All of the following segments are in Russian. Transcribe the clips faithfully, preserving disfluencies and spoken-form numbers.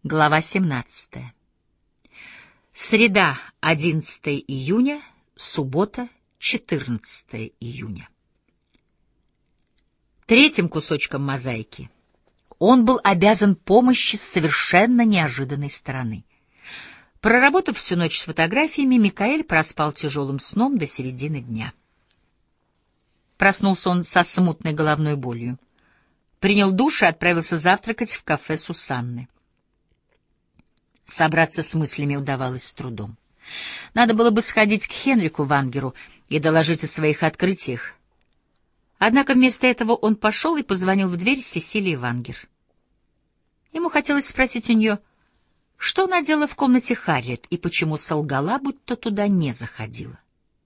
Глава семнадцатая. Среда, одиннадцатое июня, суббота, четырнадцатое июня. Третьим кусочком мозаики он был обязан помощи с совершенно неожиданной стороны. Проработав всю ночь с фотографиями, Микаэль проспал тяжелым сном до середины дня. Проснулся он со смутной головной болью. Принял душ и отправился завтракать в кафе Сусанны. Собраться с мыслями удавалось с трудом. Надо было бы сходить к Хенрику Вангеру и доложить о своих открытиях. Однако вместо этого он пошел и позвонил в дверь Сесилии Вангер. Ему хотелось спросить у нее, что она делала в комнате Харриет и почему солгала, будто туда не заходила.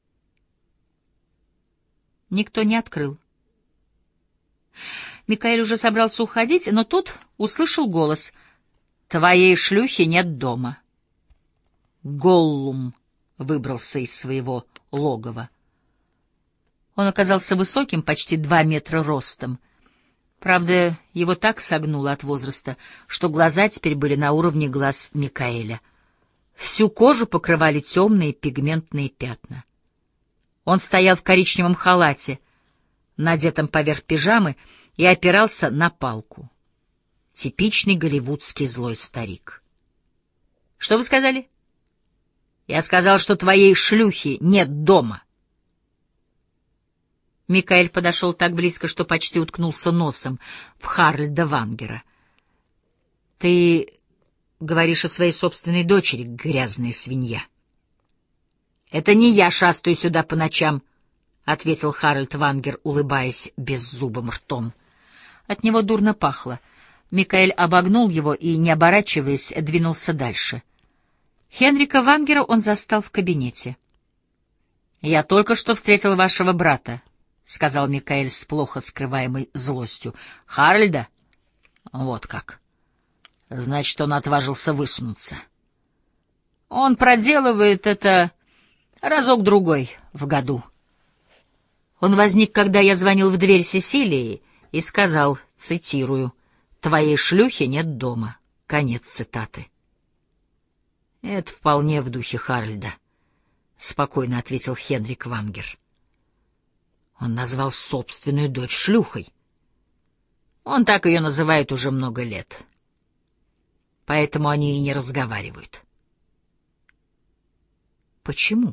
Никто не открыл. Микаэль уже собрался уходить, но тут услышал голос: «Твоей шлюхи нет дома». Голлум выбрался из своего логова. Он оказался высоким, почти два метра ростом. Правда, его так согнуло от возраста, что глаза теперь были на уровне глаз Микаэля. Всю кожу покрывали темные пигментные пятна. Он стоял в коричневом халате, надетом поверх пижамы, и опирался на палку. Типичный голливудский злой старик. — Что вы сказали? — Я сказал, что твоей шлюхи нет дома. Микаэль подошел так близко, что почти уткнулся носом в Харальда Вангера. — Ты говоришь о своей собственной дочери, грязная свинья. — Это не я шастаю сюда по ночам, — ответил Харальд Вангер, улыбаясь беззубым ртом. От него дурно пахло. Микаэль обогнул его и, не оборачиваясь, двинулся дальше. Хенрика Вангера он застал в кабинете. — Я только что встретил вашего брата, — сказал Микаэль с плохо скрываемой злостью. — Харальда? Вот как. Значит, он отважился высунуться. Он проделывает это разок-другой в году. Он возник, когда я звонил в дверь Сесилии и сказал, цитирую, «Твоей шлюхи нет дома». Конец цитаты. «Это вполне в духе Харальда», — спокойно ответил Хенрик Вангер. Он назвал собственную дочь шлюхой. Он так ее называет уже много лет. Поэтому они и не разговаривают. Почему?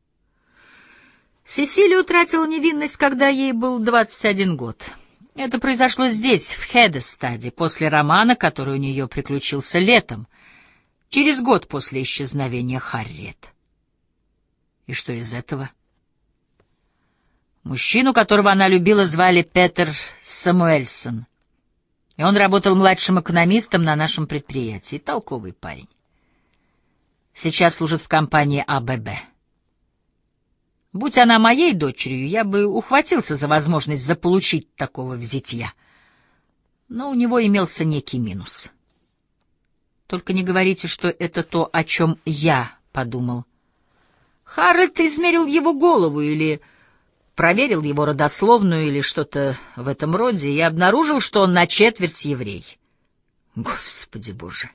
Сесилия утратила невинность, когда ей был двадцать один год. Это произошло здесь, в Хедестаде, после романа, который у нее приключился летом, через год после исчезновения Харриет. И что из этого? Мужчину, которого она любила, звали Петер Самуэльсон, и он работал младшим экономистом на нашем предприятии. Толковый парень. Сейчас служит в компании А Б Б. Будь она моей дочерью, я бы ухватился за возможность заполучить такого взятья. Но у него имелся некий минус. Только не говорите, что это то, о чем я подумал. Харальд измерил его голову или проверил его родословную или что-то в этом роде и обнаружил, что он на четверть еврей. Господи Боже!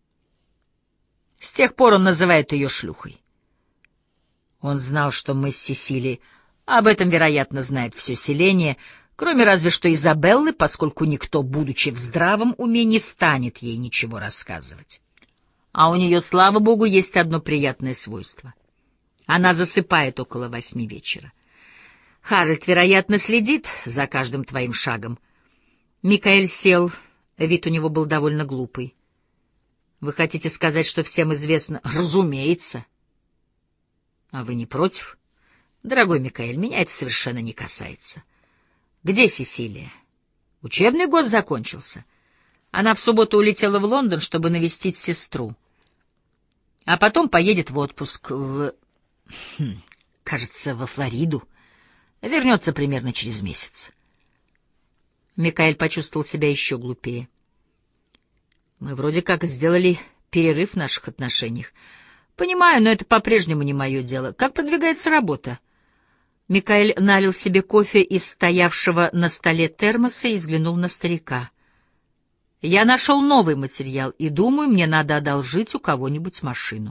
С тех пор он называет ее шлюхой. Он знал, что мы с Сесилией, об этом, вероятно, знает все селение, кроме разве что Изабеллы, поскольку никто, будучи в здравом уме, не станет ей ничего рассказывать. А у нее, слава богу, есть одно приятное свойство. Она засыпает около восьми вечера. Харальд, вероятно, следит за каждым твоим шагом. Микаэль сел, вид у него был довольно глупый. Вы хотите сказать, что всем известно? Разумеется. А вы не против? Дорогой Микаэль, меня это совершенно не касается. Где Сесилия? Учебный год закончился. Она в субботу улетела в Лондон, чтобы навестить сестру. А потом поедет в отпуск в... Хм, кажется, во Флориду. Вернется примерно через месяц. Микаэль почувствовал себя еще глупее. Мы вроде как сделали перерыв в наших отношениях. Понимаю, но это по-прежнему не мое дело. Как продвигается работа? Микаэль налил себе кофе из стоявшего на столе термоса и взглянул на старика. Я нашел новый материал и думаю, мне надо одолжить у кого-нибудь машину.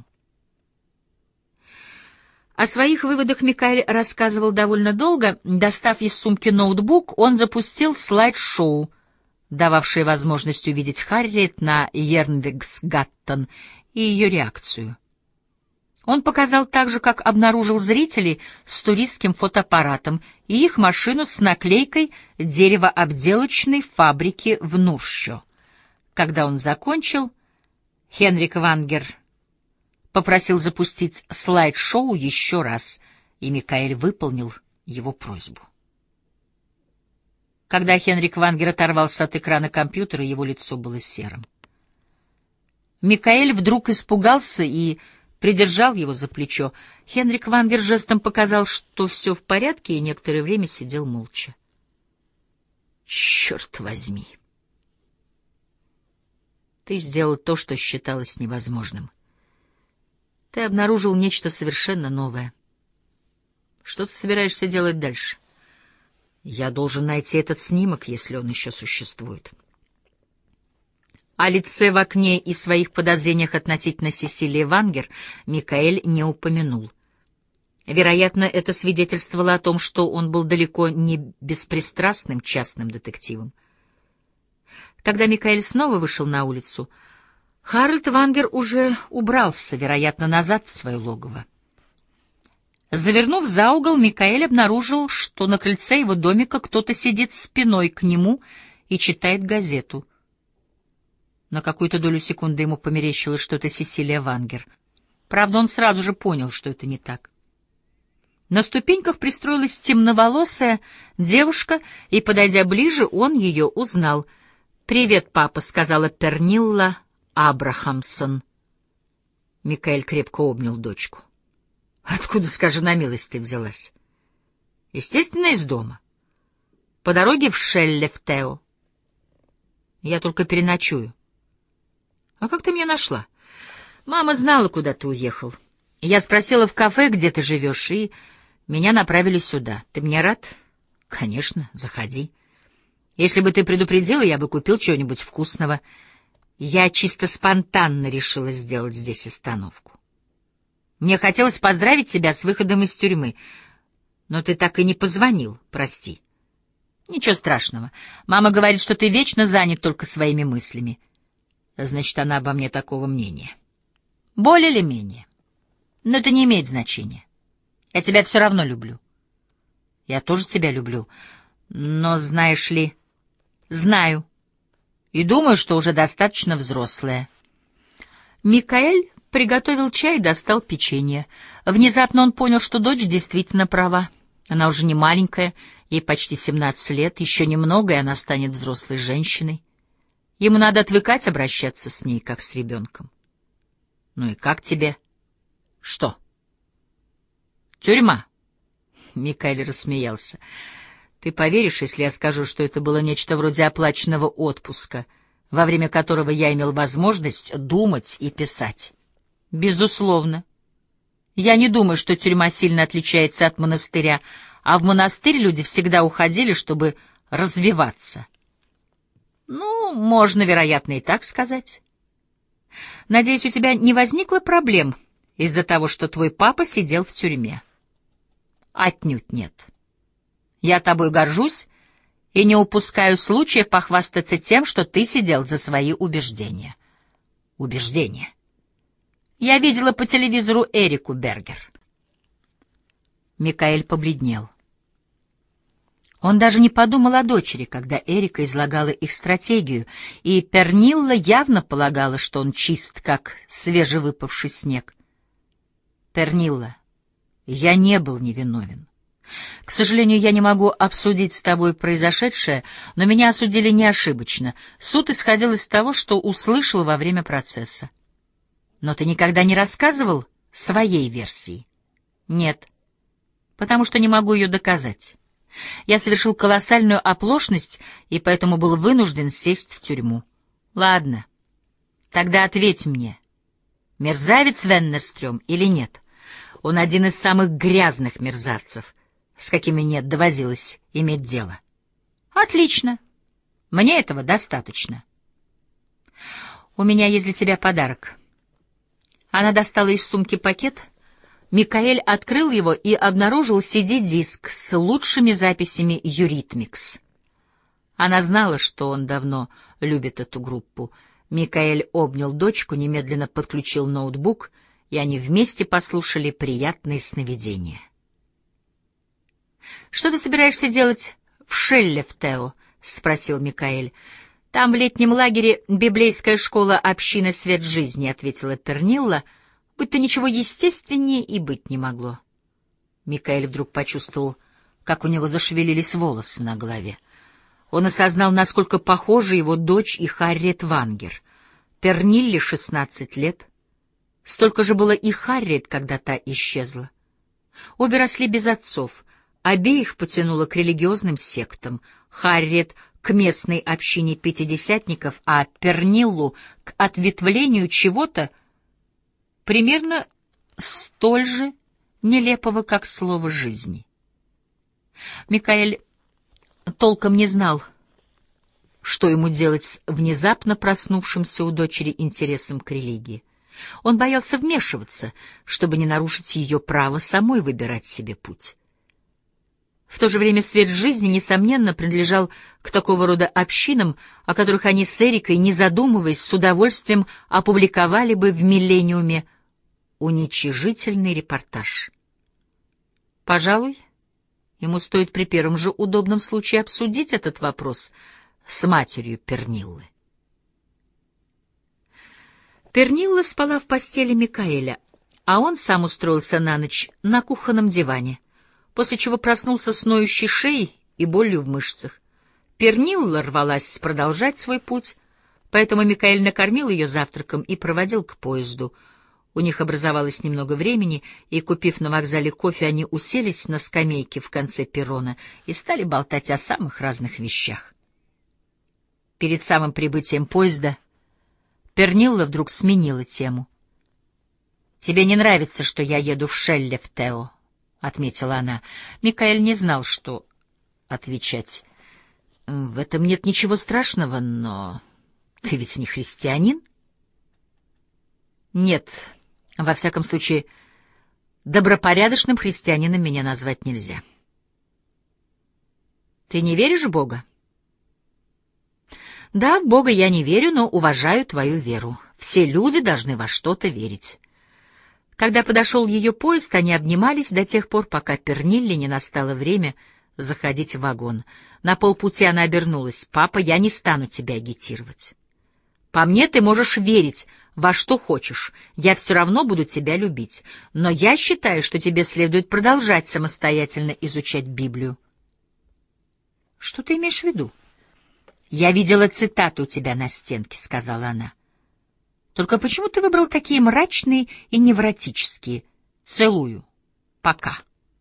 О своих выводах Микаэль рассказывал довольно долго. Достав из сумки ноутбук, он запустил слайд-шоу, дававшее возможность увидеть Харриет на Йернвегсгаттен и ее реакцию. Он показал также, как обнаружил зрителей с туристским фотоаппаратом и их машину с наклейкой деревообделочной фабрики в Нурщо. Когда он закончил, Хенрик Вангер попросил запустить слайд-шоу еще раз, и Микаэль выполнил его просьбу. Когда Хенрик Вангер оторвался от экрана компьютера, его лицо было серым. Микаэль вдруг испугался и придержал его за плечо. Хенрик Вангер жестом показал, что все в порядке, и некоторое время сидел молча. «Черт возьми! Ты сделал то, что считалось невозможным. Ты обнаружил нечто совершенно новое. Что ты собираешься делать дальше? Я должен найти этот снимок, если он еще существует». О лице в окне и своих подозрениях относительно Сесилии Вангер Микаэль не упомянул. Вероятно, это свидетельствовало о том, что он был далеко не беспристрастным частным детективом. Когда Микаэль снова вышел на улицу, Харальд Вангер уже убрался, вероятно, назад в свое логово. Завернув за угол, Микаэль обнаружил, что на крыльце его домика кто-то сидит спиной к нему и читает газету. На какую-то долю секунды ему померещилось, что это Сесилия Вангер. Правда, он сразу же понял, что это не так. На ступеньках пристроилась темноволосая девушка, и, подойдя ближе, он ее узнал. «Привет, папа», — сказала Пернилла Абрахамсон. Микаэль крепко обнял дочку. «Откуда, скажи на милость, ты взялась?» «Естественно, из дома. По дороге в Шеллефтео. Я только переночую». «А как ты меня нашла?» «Мама знала, куда ты уехал. Я спросила в кафе, где ты живешь, и меня направили сюда. Ты мне рад?» «Конечно, заходи. Если бы ты предупредила, я бы купил чего-нибудь вкусного. Я чисто спонтанно решила сделать здесь остановку. Мне хотелось поздравить тебя с выходом из тюрьмы, но ты так и не позвонил, прости». «Ничего страшного. Мама говорит, что ты вечно занят только своими мыслями. Значит, она обо мне такого мнения. Более или менее. Но это не имеет значения. Я тебя все равно люблю. Я тоже тебя люблю. Но, знаешь ли, знаю. И думаю, что уже достаточно взрослая». Микаэль приготовил чай и достал печенье. Внезапно он понял, что дочь действительно права. Она уже не маленькая, ей почти семнадцать лет, еще немного, и она станет взрослой женщиной. Ему надо отвыкать обращаться с ней, как с ребенком. «Ну и как тебе?» «Что?» «Тюрьма». Микаэль рассмеялся. «Ты поверишь, если я скажу, что это было нечто вроде оплаченного отпуска, во время которого я имел возможность думать и писать?» «Безусловно. Я не думаю, что тюрьма сильно отличается от монастыря, а в монастырь люди всегда уходили, чтобы развиваться». «Ну, можно, вероятно, и так сказать. Надеюсь, у тебя не возникло проблем из-за того, что твой папа сидел в тюрьме?» «Отнюдь нет. Я тобой горжусь и не упускаю случая похвастаться тем, что ты сидел за свои убеждения». «Убеждения? Я видела по телевизору Эрику Бергер». Микаэль побледнел. Он даже не подумал о дочери, когда Эрика излагала их стратегию, и Пернилла явно полагала, что он чист, как свежевыпавший снег. «Пернилла, я не был невиновен. К сожалению, я не могу обсудить с тобой произошедшее, но меня осудили не ошибочно. Суд исходил из того, что услышал во время процесса. Но ты никогда не рассказывал своей версии?» «Нет, потому что не могу ее доказать. Я совершил колоссальную оплошность и поэтому был вынужден сесть в тюрьму». «Ладно, тогда ответь мне, мерзавец Веннерстрём или нет? Он один из самых грязных мерзавцев, с какими мне доводилось иметь дело». «Отлично. Мне этого достаточно. «У меня есть для тебя подарок». Она достала из сумки пакет. Микаэль открыл его и обнаружил си ди-диск с лучшими записями «Юритмикс». Она знала, что он давно любит эту группу. Микаэль обнял дочку, немедленно подключил ноутбук, и они вместе послушали приятные сновидения. «Что ты собираешься делать в Шеллефтео?» — спросил Микаэль. «Там в летнем лагере библейская школа «Община свет жизни», — ответила Пернилла, будто ничего естественнее и быть не могло. Микаэль вдруг почувствовал, как у него зашевелились волосы на голове. Он осознал, насколько похожи его дочь и Харриет Вангер. Пернилле шестнадцать лет. Столько же было и Харриет, когда та исчезла. Обе росли без отцов, обеих потянуло к религиозным сектам. Харриет — к местной общине пятидесятников, а Перниллу — к ответвлению чего-то примерно столь же нелепого, как слово «жизни». Микаэль толком не знал, что ему делать с внезапно проснувшимся у дочери интересом к религии. Он боялся вмешиваться, чтобы не нарушить ее право самой выбирать себе путь. В то же время свет жизни, несомненно, принадлежал к такого рода общинам, о которых они с Эрикой, не задумываясь, с удовольствием опубликовали бы в «Миллениуме» уничижительный репортаж. Пожалуй, ему стоит при первом же удобном случае обсудить этот вопрос с матерью Перниллы. Пернилла спала в постели Микаэля, а он сам устроился на ночь на кухонном диване, после чего проснулся с ноющей шеей и болью в мышцах. Пернилла рвалась продолжать свой путь, поэтому Микаэль накормил ее завтраком и проводил к поезду. У них образовалось немного времени, и, купив на вокзале кофе, они уселись на скамейке в конце перрона и стали болтать о самых разных вещах. Перед самым прибытием поезда Пернилла вдруг сменила тему. «Тебе не нравится, что я еду в Шеллефтео?» — отметила она. Микаэль не знал, что отвечать. «В этом нет ничего страшного, но ты ведь не христианин?» «Нет, во всяком случае, добропорядочным христианином меня назвать нельзя». «Ты не веришь в Бога?» «Да, в Бога я не верю, но уважаю твою веру. Все люди должны во что-то верить». Когда подошел ее поезд, они обнимались до тех пор, пока Пернилле не настало время заходить в вагон. На полпути она обернулась. «Папа, я не стану тебя агитировать. По мне ты можешь верить во что хочешь, я все равно буду тебя любить. Но я считаю, что тебе следует продолжать самостоятельно изучать Библию». «Что ты имеешь в виду?» «Я видела цитату у тебя на стенке», — сказала она. «Только почему ты выбрал такие мрачные и невротические? Целую. Пока».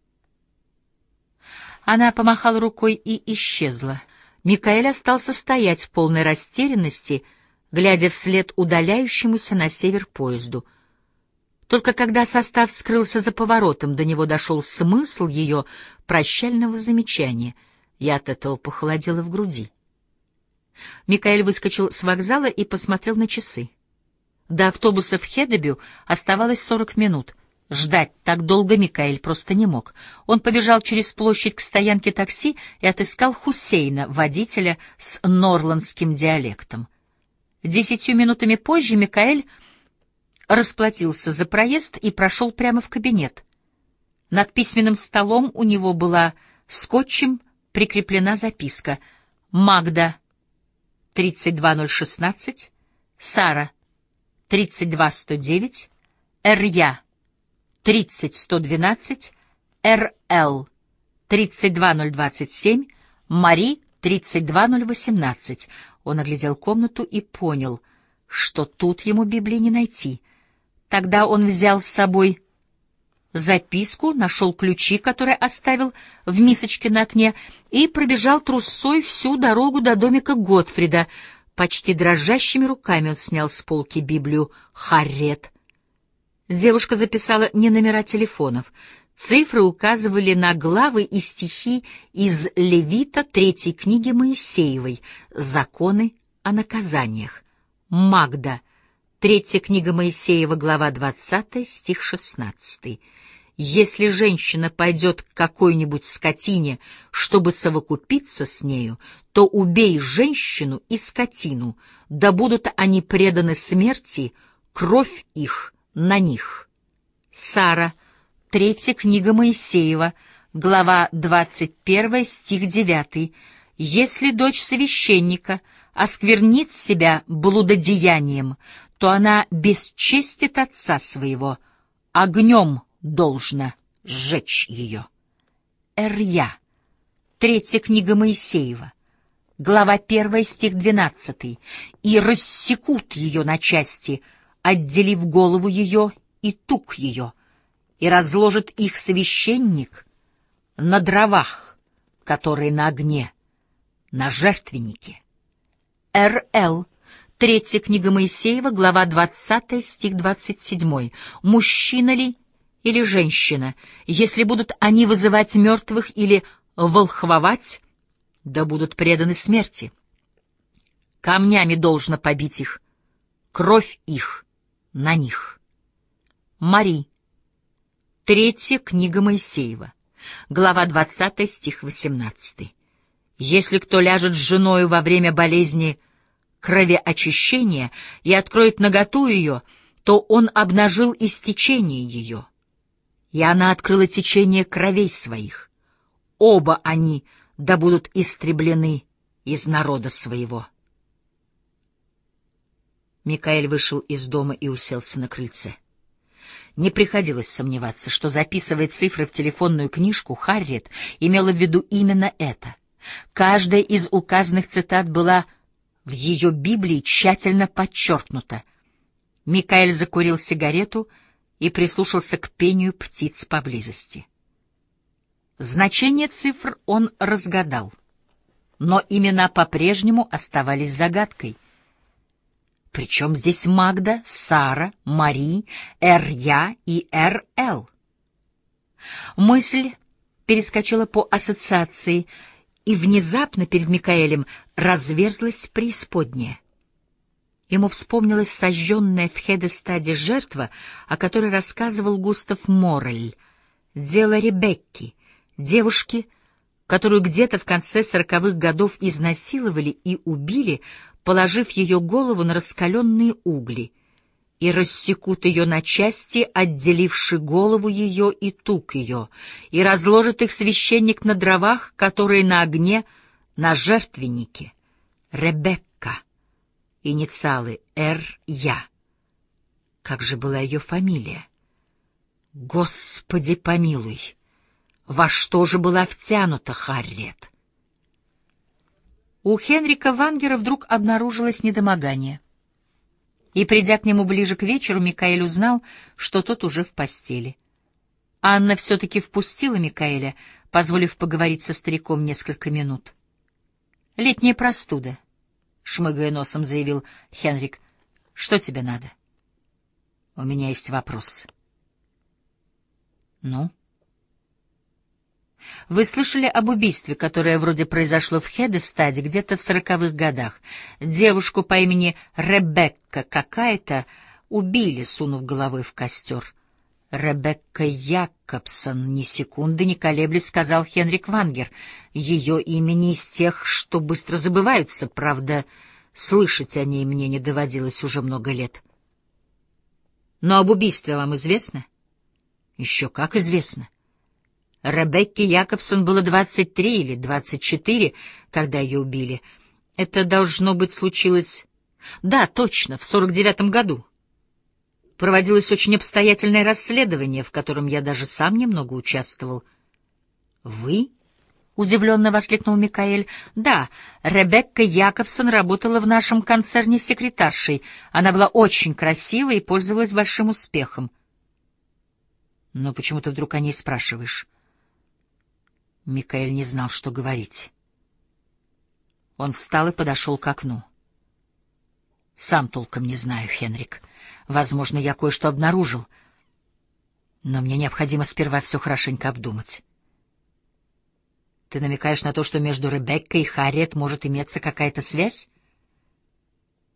Она помахала рукой и исчезла. Микаэль остался стоять в полной растерянности, глядя вслед удаляющемуся на север поезду. Только когда состав скрылся за поворотом, до него дошел смысл ее прощального замечания, и от этого похолодело в груди. Микаэль выскочил с вокзала и посмотрел на часы. До автобуса в Хедебю оставалось сорок минут. Ждать так долго Микаэль просто не мог. Он побежал через площадь к стоянке такси и отыскал Хусейна, водителя с норландским диалектом. Десятью минутами позже Микаэль расплатился за проезд и прошел прямо в кабинет. Над письменным столом у него была скотчем прикреплена записка: «Магда, тридцать два ноль шестнадцать, Сара, тридцать два сто девять, Эрья, тридцать сто двенадцать, Эр Эл, тридцать два ноль двадцать семь, Мари, тридцать два ноль восемнадцать». Он оглядел комнату и понял, что тут ему Библии не найти. Тогда он взял с собой записку, нашел ключи, которые оставил в мисочке на окне, и пробежал трусцой всю дорогу до домика Готфрида. Почти дрожащими руками он снял с полки Библию Харриет. Девушка записала не номера телефонов. Цифры указывали на главы и стихи из Левита, третьей книги Моисеевой, «Законы о наказаниях». Магда — Третья книга Моисеева, глава двадцатая, стих шестнадцатый. Если женщина пойдет к какой-нибудь скотине, чтобы совокупиться с нею, то убей женщину и скотину, да будут они преданы смерти, кровь их на них. Сара, третья книга Моисеева, глава двадцать первая, стих девятый. Если дочь священника осквернит себя блудодеянием, то она бесчестит отца своего, огнем должно сжечь ее. Эрья, третья книга Моисеева, глава первая, стих двенадцатый. И рассекут ее на части, отделив голову ее и тук ее, и разложит их священник на дровах, которые на огне, на жертвеннике. Р.Л. Третья книга Моисеева, глава двадцатая, стих двадцать седьмой. Мужчина ли или женщина, если будут они вызывать мертвых или волхвовать, да будут преданы смерти. Камнями должно побить их, кровь их на них. Мари. Третья книга Моисеева, глава двадцатая, стих восемнадцатый. Если кто ляжет с женою во время болезни кровеочищения и откроет наготу ее, то он обнажил истечение ее, и она открыла течение кровей своих. Оба они да будут истреблены из народа своего. Микаэль вышел из дома и уселся на крыльце. Не приходилось сомневаться, что, записывая цифры в телефонную книжку, Харриет имела в виду именно это. Каждая из указанных цитат была в ее Библии тщательно подчеркнута. Микаэль закурил сигарету и прислушался к пению птиц поблизости. Значение цифр он разгадал, но имена по-прежнему оставались загадкой. Причем здесь Магда, Сара, Мари, Р.Я. и Р.Л.? Мысль перескочила по ассоциации, и внезапно перед Микаэлем разверзлась преисподняя. Ему вспомнилась сожженная в Хедестаде жертва, о которой рассказывал Густав Морель, дело Ребекки, девушки, которую где-то в конце сороковых годов изнасиловали и убили, положив ее голову на раскаленные угли, и рассекут ее на части, отделивши голову ее и тук ее, и разложит их священник на дровах, которые на огне, на жертвеннике. Ребекка, инициалы Р.Я. Как же была ее фамилия? Господи помилуй! Во что же была втянута Харриет? У Хенрика Вангера вдруг обнаружилось недомогание. И, придя к нему ближе к вечеру, Микаэль узнал, что тот уже в постели. Анна все-таки впустила Микаэля, позволив поговорить со стариком несколько минут. «Летняя простуда», — шмыгая носом заявил Хенрик. «Что тебе надо?» «У меня есть вопрос». «Ну?» «Вы слышали об убийстве, которое вроде произошло в Хедестаде где-то в сороковых годах? Девушку по имени Ребекка какая-то убили, сунув головой в костер». «Ребекка Якобсон», — ни секунды не колеблясь, сказал Хенрик Вангер. «Ее имя не из тех, что быстро забываются, правда, слышать о ней мне не доводилось уже много лет». «Но об убийстве вам известно?» «Еще как известно. Ребекке Якобсон было двадцать три или двадцать четыре, когда ее убили. Это, должно быть, случилось... Да, точно, в сорок девятом году. Проводилось очень обстоятельное расследование, в котором я даже сам немного участвовал». «Вы?» — удивленно воскликнул Микаэль. «Да, Ребекка Якобсон работала в нашем концерне секретаршей. Она была очень красива и пользовалась большим успехом». «Но почему ты вдруг о ней спрашиваешь?» Микаэль не знал, что говорить. Он встал и подошел к окну. «Сам толком не знаю, Хенрик. Возможно, я кое-что обнаружил. Но мне необходимо сперва все хорошенько обдумать». «Ты намекаешь на то, что между Ребеккой и Харриет может иметься какая-то связь?»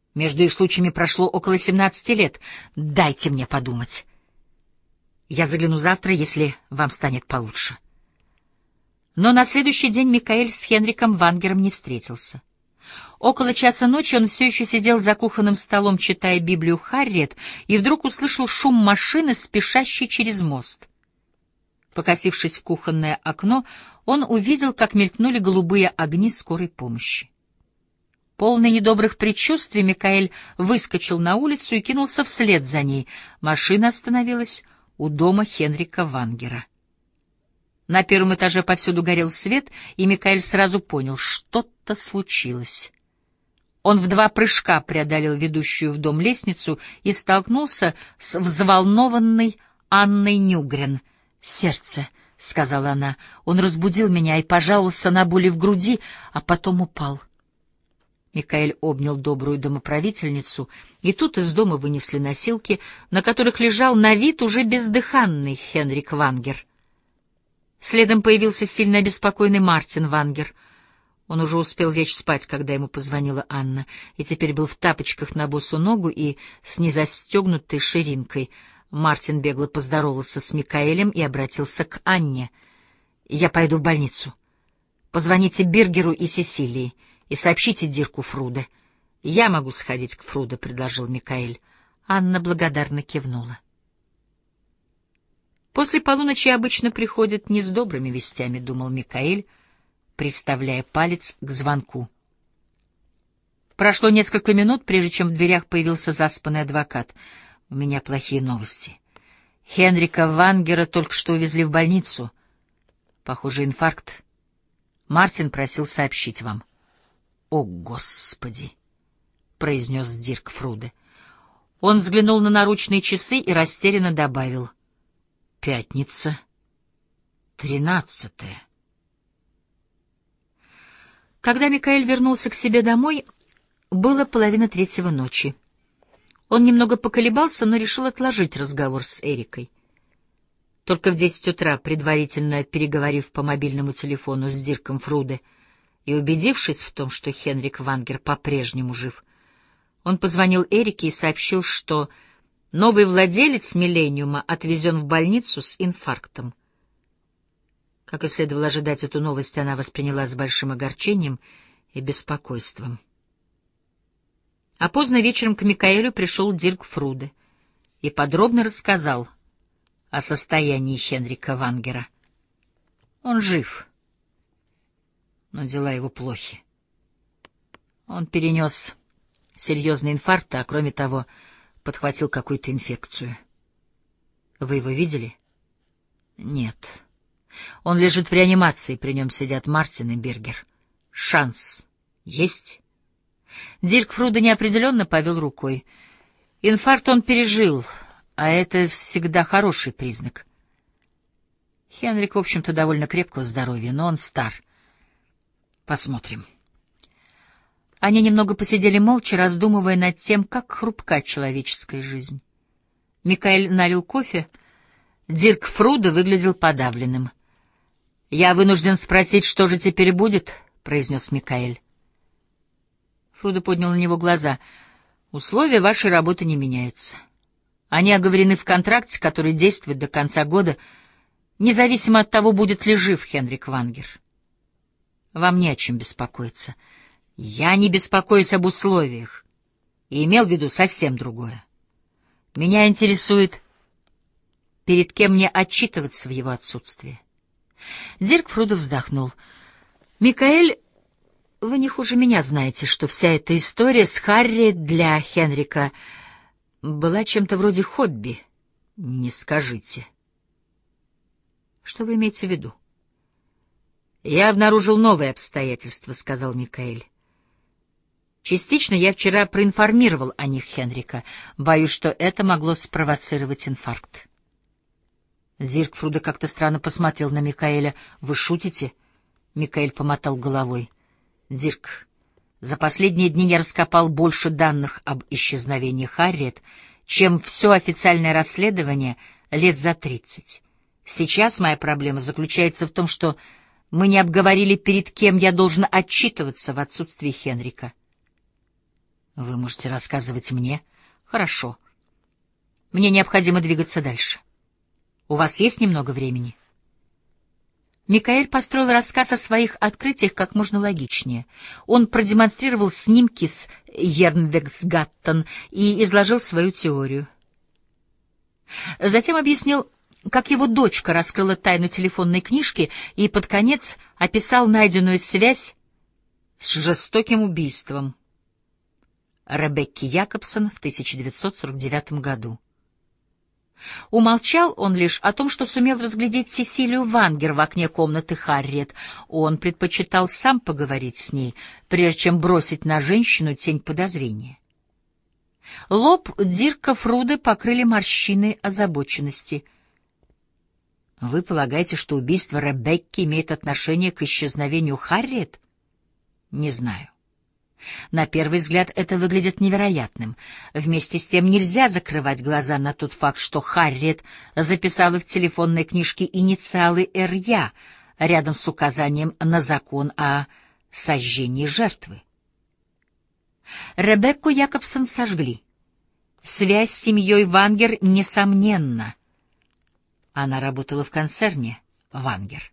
Между их случаями прошло около семнадцати лет. Дайте мне подумать. Я загляну завтра, если вам станет получше. Но на следующий день Микаэль с Хенриком Вангером не встретился. Около часа ночи он все еще сидел за кухонным столом, читая Библию Харриет, и вдруг услышал шум машины, спешащей через мост. Покосившись в кухонное окно, он увидел, как мелькнули голубые огни скорой помощи. Полный недобрых предчувствий, Микаэль выскочил на улицу и кинулся вслед за ней. Машина остановилась у дома Хенрика Вангера. На первом этаже повсюду горел свет, и Микаэль сразу понял — что-то случилось. Он в два прыжка преодолел ведущую в дом лестницу и столкнулся с взволнованной Анной Нюгрен. «Сердце», — сказала она, — «он разбудил меня и пожаловался на боли в груди, а потом упал». Микаэль обнял добрую домоправительницу, и тут из дома вынесли носилки, на которых лежал на вид уже бездыханный Хенрик Вангер. Следом появился сильно обеспокоенный Мартин Вангер. Он уже успел лечь спать, когда ему позвонила Анна, и теперь был в тапочках на босу ногу и с незастегнутой ширинкой. Мартин бегло поздоровался с Микаэлем и обратился к Анне. «Я пойду в больницу. Позвоните Биргеру и Сесилии и сообщите Дирку Фруде». «Я могу сходить к Фруде», — предложил Микаэль. Анна благодарно кивнула. «После полуночи обычно приходят не с добрыми вестями», — думал Микаэль, приставляя палец к звонку. Прошло несколько минут, прежде чем в дверях появился заспанный адвокат. «У меня плохие новости. Хенрика Вангера только что увезли в больницу. Похоже, инфаркт. Мартин просил сообщить вам». «О, Господи!» — произнес Дирк Фруде. Он взглянул на наручные часы и растерянно добавил: «Пятница, тринадцатое». Когда Микаэль вернулся к себе домой, было половина третьего ночи. Он немного поколебался, но решил отложить разговор с Эрикой. Только в десять утра, предварительно переговорив по мобильному телефону с Дирком Фруде и убедившись в том, что Хенрик Вангер по-прежнему жив, он позвонил Эрике и сообщил, что новый владелец «Миллениума» отвезен в больницу с инфарктом. Как и следовало ожидать, эту новость она восприняла с большим огорчением и беспокойством. А поздно вечером к Микаэлю пришел Дирк Фруде и подробно рассказал о состоянии Хенрика Вангера. Он жив, но дела его плохи. Он перенес серьезный инфаркт, а кроме того подхватил какую-то инфекцию. Вы его видели? Нет. Он лежит в реанимации, при нем сидят Мартин и Бергер. Шанс есть? Дирк Фруде неопределенно повел рукой. Инфаркт он пережил, а это всегда хороший признак. Хенрик, в общем-то, довольно крепкого здоровья, но он стар. Посмотрим. Они немного посидели молча, раздумывая над тем, как хрупка человеческая жизнь. Микаэль налил кофе. Дирк Фруде выглядел подавленным. «Я вынужден спросить, что же теперь будет?» — произнес Микаэль. Фруде поднял на него глаза. «Условия вашей работы не меняются. Они оговорены в контракте, который действует до конца года, независимо от того, будет ли жив Хенрик Вангер. Вам не о чем беспокоиться. Я не беспокоюсь об условиях и имел в виду совсем другое. Меня интересует, перед кем мне отчитываться в его отсутствии». Дирк Фруде вздохнул. «Микаэль, вы не хуже меня знаете, что вся эта история с Харри для Хенрика была чем-то вроде хобби. Не скажите». «Что вы имеете в виду?» «Я обнаружил новые обстоятельства», — сказал Микаэль. «Частично я вчера проинформировал о них Хенрика. Боюсь, что это могло спровоцировать инфаркт». Дирк Фруде как-то странно посмотрел на Микаэля. «Вы шутите?» Микаэль помотал головой. «Дирк, за последние дни я раскопал больше данных об исчезновении Харриет, чем все официальное расследование лет за тридцать. Сейчас моя проблема заключается в том, что мы не обговорили, перед кем я должен отчитываться в отсутствии Хенрика». Вы можете рассказывать мне? Хорошо. Мне необходимо двигаться дальше. У вас есть немного времени? Микаэль построил рассказ о своих открытиях как можно логичнее. Он продемонстрировал снимки с Йернвегсгаттен и изложил свою теорию. Затем объяснил, как его дочка раскрыла тайну телефонной книжки и под конец описал найденную связь с жестоким убийством Ребекки Якобсон в тысяча девятьсот сорок девятом году. Умолчал он лишь о том, что сумел разглядеть Сесилию Вангер в окне комнаты Харриет. Он предпочитал сам поговорить с ней, прежде чем бросить на женщину тень подозрения. Лоб Дирка Фруде покрыли морщины озабоченности. «Вы полагаете, что убийство Ребекки имеет отношение к исчезновению Харриет?» «Не знаю. На первый взгляд это выглядит невероятным. Вместе с тем нельзя закрывать глаза на тот факт, что Харриет записала в телефонной книжке инициалы Эр Я рядом с указанием на закон о сожжении жертвы. Ребекку Якобсон сожгли. Связь с семьей Вангер несомненна. Она работала в концерне Вангер.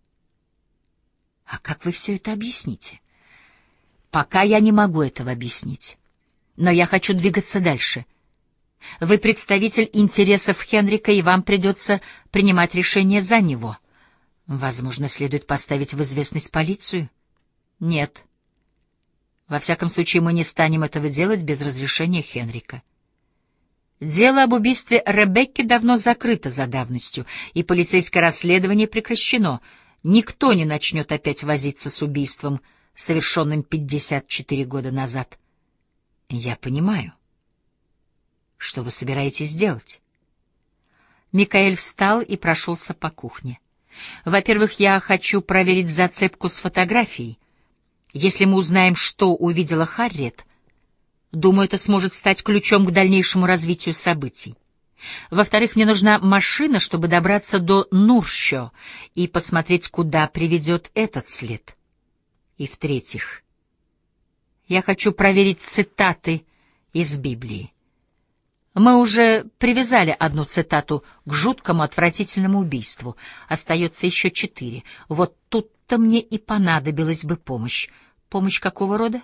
А как вы все это объясните? Пока я не могу этого объяснить, но я хочу двигаться дальше. Вы представитель интересов Хенрика, и вам придется принимать решение за него. Возможно, следует поставить в известность полицию? Нет. Во всяком случае, мы не станем этого делать без разрешения Хенрика. Дело об убийстве Ребекки давно закрыто за давностью, и полицейское расследование прекращено. Никто не начнет опять возиться с убийством, совершенным пятьдесят четыре года назад. Я понимаю. Что вы собираетесь делать? Микаэль встал и прошелся по кухне. Во-первых, я хочу проверить зацепку с фотографией. Если мы узнаем, что увидела Харриет, думаю, это сможет стать ключом к дальнейшему развитию событий. Во-вторых, мне нужна машина, чтобы добраться до Нурщо и посмотреть, куда приведет этот след. И в-третьих, я хочу проверить цитаты из Библии. Мы уже привязали одну цитату к жуткому, отвратительному убийству. Остается еще четыре. Вот тут-то мне и понадобилась бы помощь. Помощь какого рода?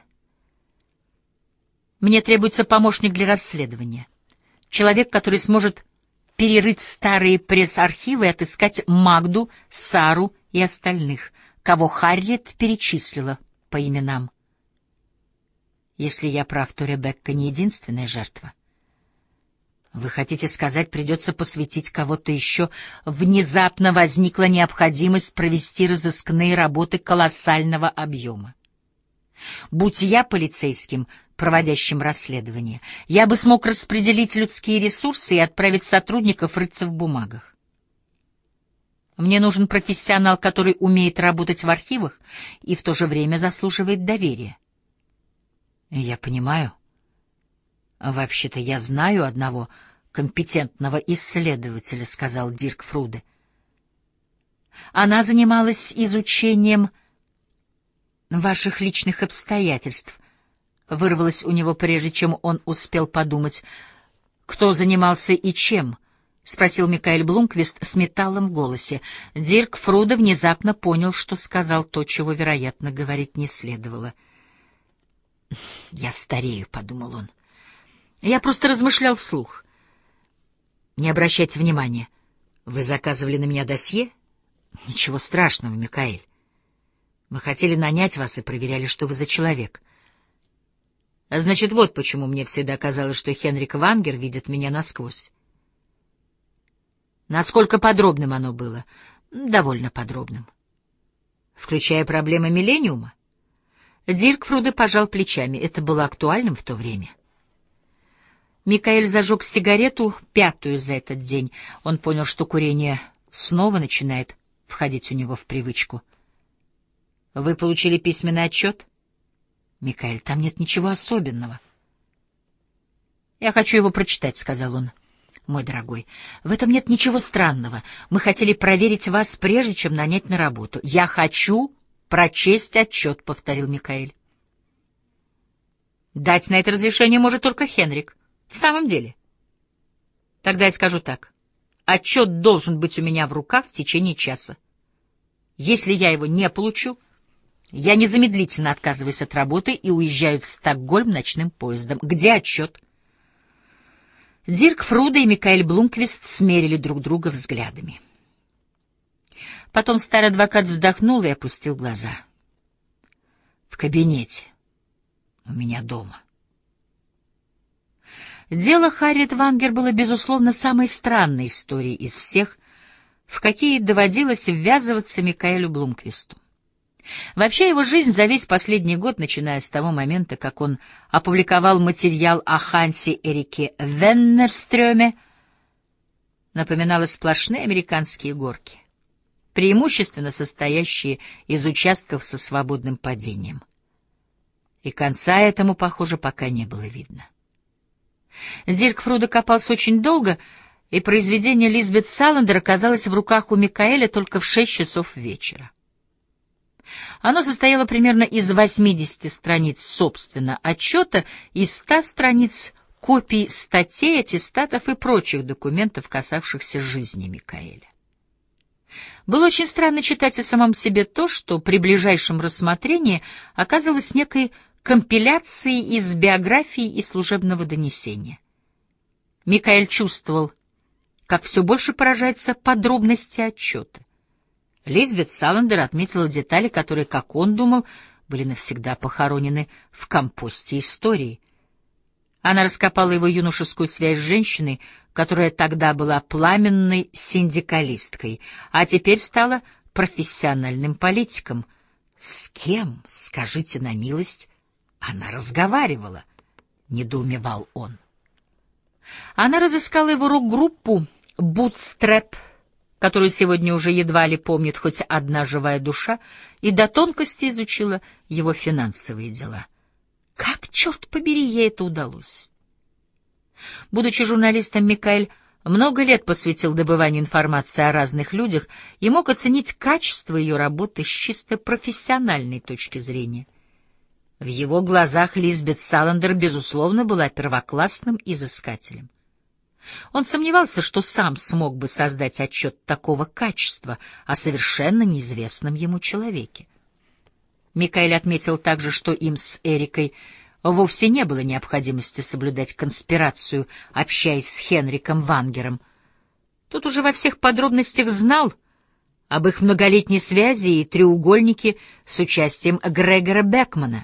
Мне требуется помощник для расследования. Человек, который сможет перерыть старые пресс-архивы и отыскать Магду, Сару и остальных, кого Харриет перечислила по именам. Если я прав, то Ребекка не единственная жертва. Вы хотите сказать, придется посвятить кого-то еще? Внезапно возникла необходимость провести разыскные работы колоссального объема. Будь я полицейским, проводящим расследование, я бы смог распределить людские ресурсы и отправить сотрудников рыться в бумагах. Мне нужен профессионал, который умеет работать в архивах и в то же время заслуживает доверия. Я понимаю. Вообще-то я знаю одного компетентного исследователя, сказал Дирк Фруде. Она занималась изучением ваших личных обстоятельств. Вырвалось у него, прежде чем он успел подумать, кто занимался и чем. — спросил Микаэль Блумквист с металлом в голосе. Дирк Фруде внезапно понял, что сказал то, чего, вероятно, говорить не следовало. «Я старею», — подумал он. «Я просто размышлял вслух. Не обращайте внимания. Вы заказывали на меня досье? Ничего страшного, Микаэль. Мы хотели нанять вас и проверяли, что вы за человек. А значит, вот почему мне всегда казалось, что Хенрик Вангер видит меня насквозь. Насколько подробным оно было? Довольно подробным. Включая проблемы миллениума? Дирк Фруде пожал плечами. Это было актуальным в то время. Микаэль зажег сигарету, пятую за этот день. Он понял, что курение снова начинает входить у него в привычку. Вы получили письменный отчет? Микаэль, там нет ничего особенного. Я хочу его прочитать, сказал он. Мой дорогой, в этом нет ничего странного. Мы хотели проверить вас, прежде чем нанять на работу. Я хочу прочесть отчет, повторил Микаэль. Дать на это разрешение может только Хенрик. В самом деле. Тогда я скажу так. Отчет должен быть у меня в руках в течение часа. Если я его не получу, я незамедлительно отказываюсь от работы и уезжаю в Стокгольм ночным поездом. Где отчет? Дирк Фруда и Микаэль Блумквист смерили друг друга взглядами. Потом старый адвокат вздохнул и опустил глаза. В кабинете. У меня дома. Дело Харриет Вангер было, безусловно, самой странной историей из всех, в какие доводилось ввязываться Микаэлю Блумквисту. Вообще его жизнь за весь последний год, начиная с того момента, как он опубликовал материал о Хансе Эрике Веннерстрёме, напоминала сплошные американские горки, преимущественно состоящие из участков со свободным падением. И конца этому, похоже, пока не было видно. Дирк Фруда копался очень долго, и произведение Лизбет Саландер оказалось в руках у Микаэля только в шесть часов вечера. Оно состояло примерно из восьмидесяти страниц, собственно, отчета и ста страниц копий статей, аттестатов и прочих документов, касавшихся жизни Микаэля. Было очень странно читать о самом себе то, что при ближайшем рассмотрении оказалось некой компиляцией из биографии и служебного донесения. Микаэль чувствовал, как все больше поражается подробности отчета. Лизбет Саландер отметила детали, которые, как он думал, были навсегда похоронены в компосте истории. Она раскопала его юношескую связь с женщиной, которая тогда была пламенной синдикалисткой, а теперь стала профессиональным политиком. С кем, скажите на милость, она разговаривала? — недоумевал он. Она разыскала его рок-группу «Бутстрэп», которую сегодня уже едва ли помнит хоть одна живая душа, и до тонкости изучила его финансовые дела. Как, черт побери, ей это удалось? Будучи журналистом, Микаэль много лет посвятил добыванию информации о разных людях и мог оценить качество ее работы с чисто профессиональной точки зрения. В его глазах Лизбет Саландер, безусловно, была первоклассным изыскателем. Он сомневался, что сам смог бы создать отчет такого качества о совершенно неизвестном ему человеке. Микаэль отметил также, что им с Эрикой вовсе не было необходимости соблюдать конспирацию, общаясь с Хенриком Вангером. Тот уже во всех подробностях знал об их многолетней связи и треугольнике с участием Грегора Бекмана.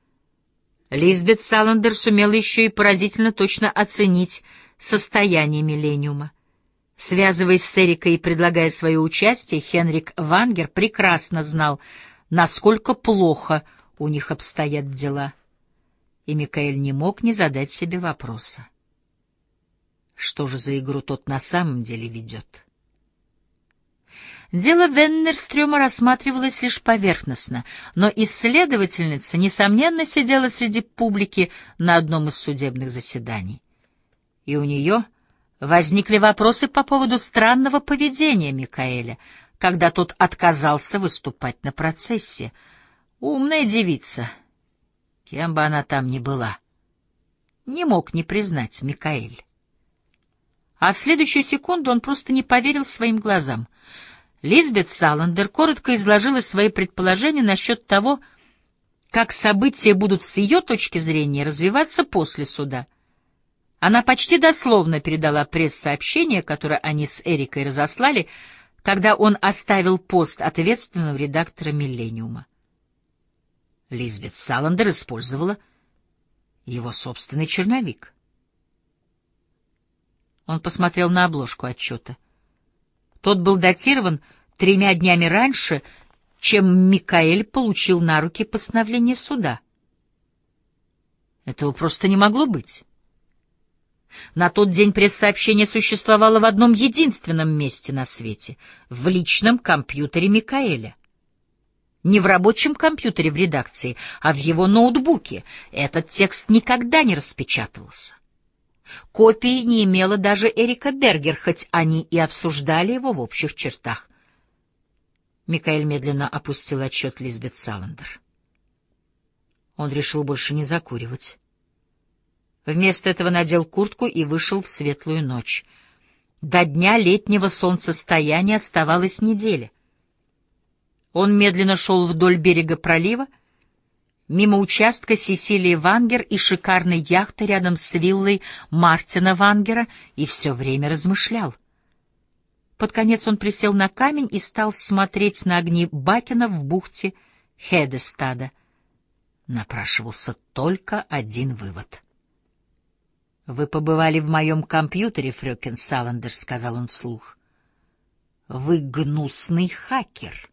Лизбет Саландер сумела еще и поразительно точно оценить состояние «Миллениума». Связываясь с Эрикой и предлагая свое участие, Хенрик Вангер прекрасно знал, насколько плохо у них обстоят дела. И Микаэль не мог не задать себе вопроса. Что же за игру тот на самом деле ведет? Дело Веннерстрёма рассматривалось лишь поверхностно, но исследовательница, несомненно, сидела среди публики на одном из судебных заседаний. И у нее возникли вопросы по поводу странного поведения Микаэля, когда тот отказался выступать на процессе. Умная девица, кем бы она там ни была, не мог не признать Микаэль. А в следующую секунду он просто не поверил своим глазам. Лизбет Саландер коротко изложила свои предположения насчет того, как события будут с ее точки зрения развиваться после суда. Она почти дословно передала пресс-сообщение, которое они с Эрикой разослали, когда он оставил пост ответственного редактора «Миллениума». Лизбет Саландер использовала его собственный черновик. Он посмотрел на обложку отчета. Тот был датирован тремя днями раньше, чем Микаэль получил на руки постановление суда. Этого просто не могло быть. На тот день пресс-сообщение существовало в одном единственном месте на свете — в личном компьютере Микаэля. Не в рабочем компьютере в редакции, а в его ноутбуке. Этот текст никогда не распечатывался. Копии не имела даже Эрика Бергер, хоть они и обсуждали его в общих чертах. Микаэль медленно опустил отчет Лизбет Саландер. Он решил больше не закуривать. Вместо этого надел куртку и вышел в светлую ночь. До дня летнего солнцестояния оставалась неделя. Он медленно шел вдоль берега пролива, мимо участка Сесилии Вангер и шикарной яхты рядом с виллой Мартина Вангера, и все время размышлял. Под конец он присел на камень и стал смотреть на огни Бакена в бухте Хедестада. Напрашивался только один вывод. «Вы побывали в моем компьютере, фрёкен Саландер», — сказал он вслух. «Вы гнусный хакер».